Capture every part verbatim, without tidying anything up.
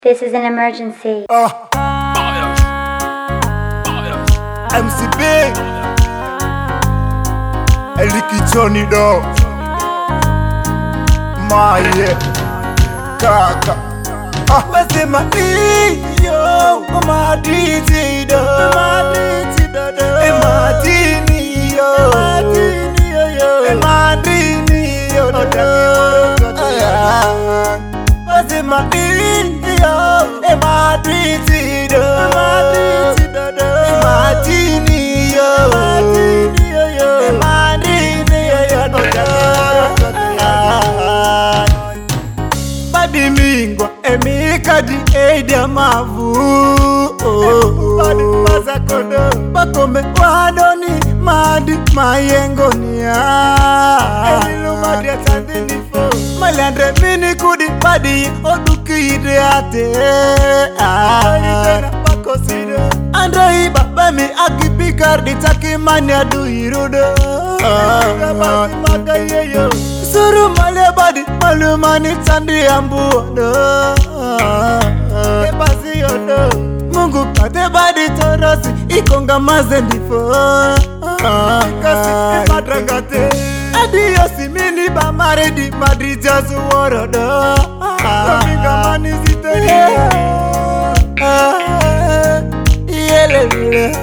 This is an emergency. Ah, M C B, Eliki Johnny do, Maye, Kaka. Ah, wese matiyo, maditi do, maditi do do, madini yo, madini yo yo, madini yo do. Wese matiyo, maditi do, maditi do do, madini yo, madini yo yo, madini yo yo do. Badi mingwa emika di edia mavu Badi maza kodo Bakome wadoni madi mayengo niya Elilu madi ya tandinifo Maliandre mini kudi badi oduki ide ate Aitena bako side Andrei babami akipikar di taki mania du irudo Badi maga yeyo Suru male badi malu mani tandi ambuodo Kebasi yodo Mungu kate badi torosi ikonga mazendifo Kasi imadrangate Adiosi mini ba maredi madri jasu worodo Kominga mani ziteri Yelele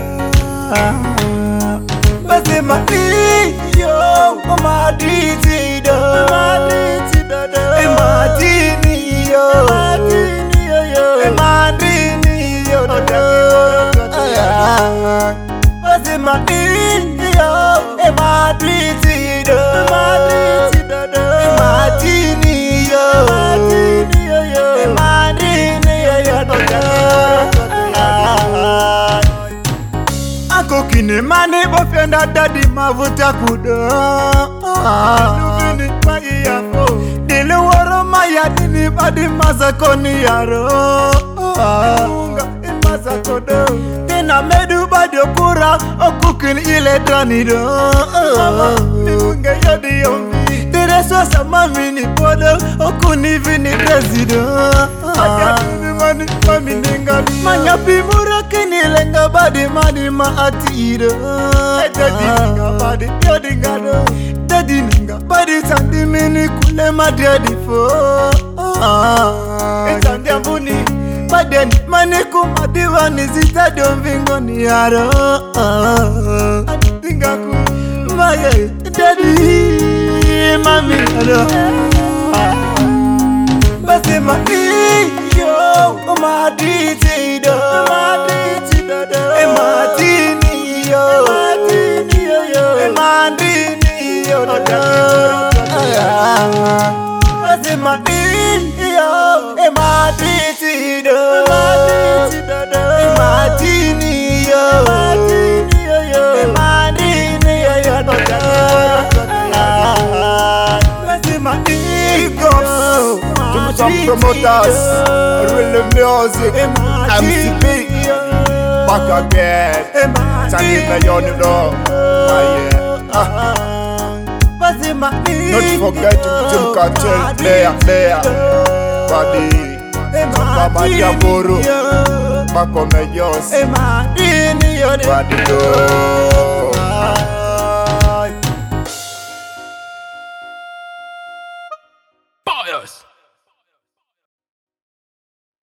Basi mani yo Maditi do Maditi do do Madini yo Madini yo yo Madini yo do Basi mani yo Maditi do Maditi do do Madini yo Madini yo yo Madini yo yo do Ako kine mani bofenda dadi mavuta kudo Nubini magi yafo Dili waro maya dini badi mazakoni yaro Munga imaza kodo Tina medu badi okura Okukini ile dranido Munga yadi yombi Tire sosa mami ni podo Okuni vini prezido Adiyadini mani mami ningani Manyapi mura kini lenga badi mani maatido Daddy ninga badi yodi ngado Daddy ninga badi sandi mini kule madadi fo Etandi ambuni Badeni mani kumadiwa nizita domvingo ni yaro Adinga ku Maye Daddy Mami yaro Basi mani yo Maditi do Maditi do do Madini yo Madini yo yo Madini yo do Basi mani yo Maditi do Maditi do do Madini yo Madini yo yo Madini yo yo do Basi mani go Some promoters, real music, M C B, back again, Sandy Million, you know, not forget Jim Cartel, there, there, Badi, Baba Diaboro, back on the yours, Badi,